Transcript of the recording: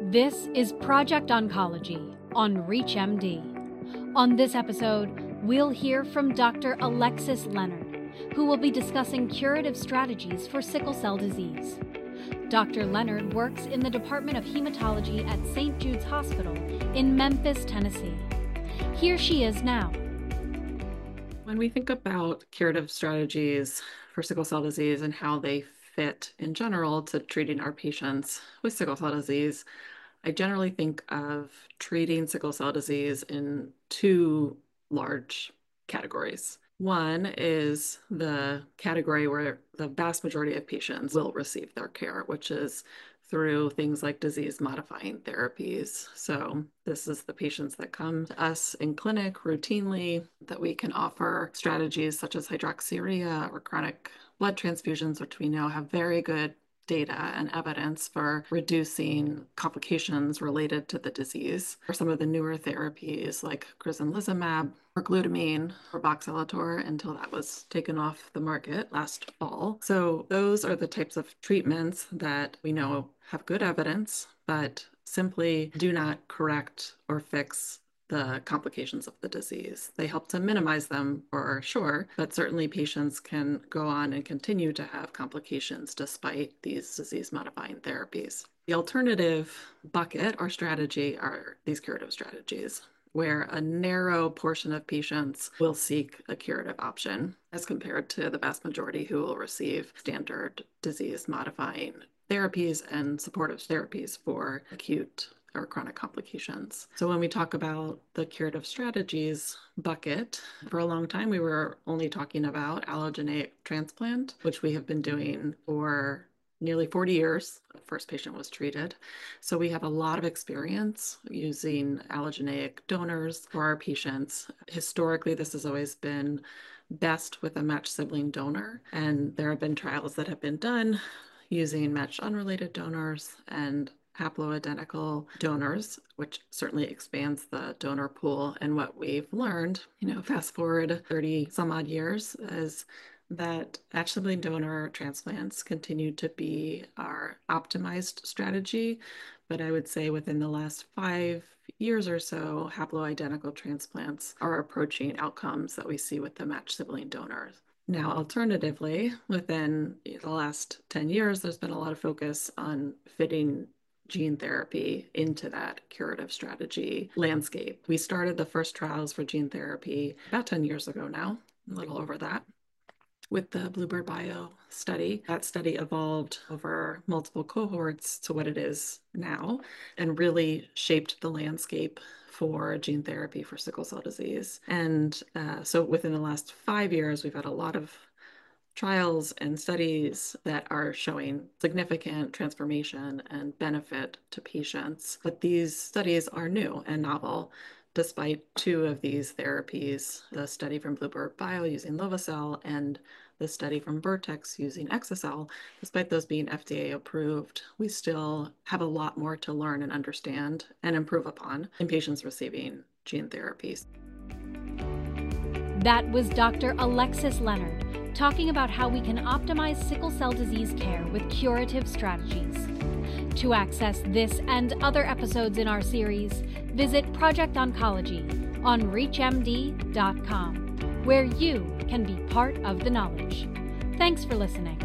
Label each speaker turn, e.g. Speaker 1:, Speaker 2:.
Speaker 1: This is Project Oncology on ReachMD. On this episode, we'll hear from Dr. Alexis Leonard, who will be discussing curative strategies for sickle cell disease. Dr. Leonard works in the Department of Hematology at St. Jude's Hospital in Memphis, Tennessee. Here she is now.
Speaker 2: When we think about curative strategies for sickle cell disease and how they fit in general to treating our patients with sickle cell disease, I generally think of treating sickle cell disease in two large categories. One is the category where the vast majority of patients will receive their care, which is through things like disease-modifying therapies. So this is the patients that come to us in clinic routinely that we can offer strategies such as hydroxyurea or chronic blood transfusions, which we know have very good data and evidence for reducing complications related to the disease. For some of the newer therapies like crizanlizumab or glutamine or voxelotor until that was taken off the market last fall. So those are the types of treatments that we know have good evidence, but simply do not correct or fix the complications of the disease. They help to minimize them for sure, but certainly patients can go on and continue to have complications despite these disease-modifying therapies. The alternative bucket or strategy are these curative strategies, where a narrow portion of patients will seek a curative option as compared to the vast majority who will receive standard disease-modifying therapies and supportive therapies for acute or chronic complications. So when we talk about the curative strategies bucket, for a long time we were only talking about allogeneic transplant, which we have been doing for nearly 40 years. The first patient was treated. So we have a lot of experience using allogeneic donors for our patients. Historically, this has always been best with a matched sibling donor, and there have been trials that have been done using matched unrelated donors and haploidentical donors, which certainly expands the donor pool. And what we've learned, fast forward 30 some odd years, is that matched sibling donor transplants continue to be our optimized strategy. But I would say within the last 5 years or so, haploidentical transplants are approaching outcomes that we see with the matched sibling donors. Now, alternatively, within the last 10 years, there's been a lot of focus on fitting gene therapy into that curative strategy landscape. We started the first trials for gene therapy about 10 years ago now, a little over that, with the Bluebird Bio study. That study evolved over multiple cohorts to what it is now and really shaped the landscape for gene therapy for sickle cell disease. And so within the last 5 years, we've had a lot of trials and studies that are showing significant transformation and benefit to patients. But these studies are new and novel. Despite 2 of these therapies, the study from Bluebird Bio using lovo-cel and the study from Vertex using exa-cel, despite those being FDA approved, we still have a lot more to learn and understand and improve upon in patients receiving gene therapies.
Speaker 1: That was Dr. Alexis Leonard talking about how we can optimize sickle cell disease care with curative strategies. To access this and other episodes in our series, visit Project Oncology on ReachMD.com, where you can be part of the knowledge. Thanks for listening.